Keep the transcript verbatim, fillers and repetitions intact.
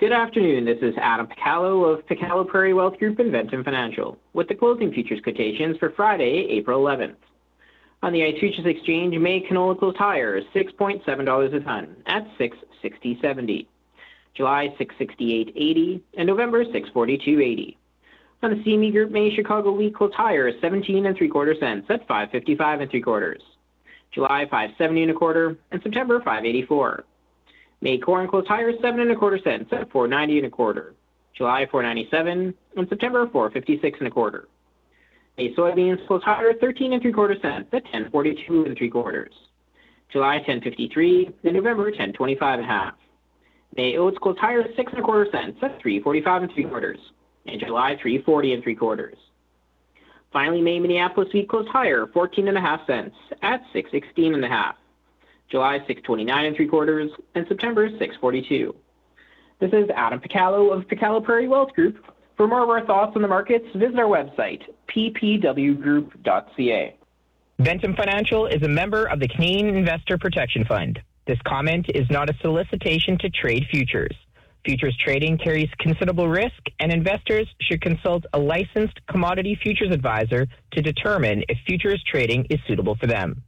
Good afternoon. This is Adam Picallo of Picallo Prairie Wealth Group and Ventum Financial with the closing futures quotations for Friday, April eleventh. On the ICE Futures Exchange, May canola closed higher, six point seven dollars a ton at six sixty seventy. July six sixty-eight eighty, and November six forty-two eighty. On the C M E Group, May Chicago wheat closed higher, seventeen and three quarter cents at five fifty-five and three quarters. July five seventy and a quarter, and September five eighty-four. May corn closed higher, seven and a quarter cents at four ninety and a quarter. July four ninety-seven, and September four fifty-six and a quarter. May soybeans closed higher, thirteen and three quarter cents at ten forty-two and three quarters. July ten fifty-three, and November ten twenty-five and a half. May oats closed higher, six and a quarter cents at three forty-five and three quarters. And July three forty and three quarters. Finally, May Minneapolis wheat closed higher, fourteen and a half cents at six sixteen and a half. July six twenty-nine and three quarters, and September six forty-two. This is Adam Picallo of Picallo Prairie Wealth Group. For more of our thoughts on the markets, visit our website, p p w group dot c a. Ventum Financial is a member of the Canadian Investor Protection Fund. This comment is not a solicitation to trade futures. Futures trading carries considerable risk, and investors should consult a licensed commodity futures advisor to determine if futures trading is suitable for them.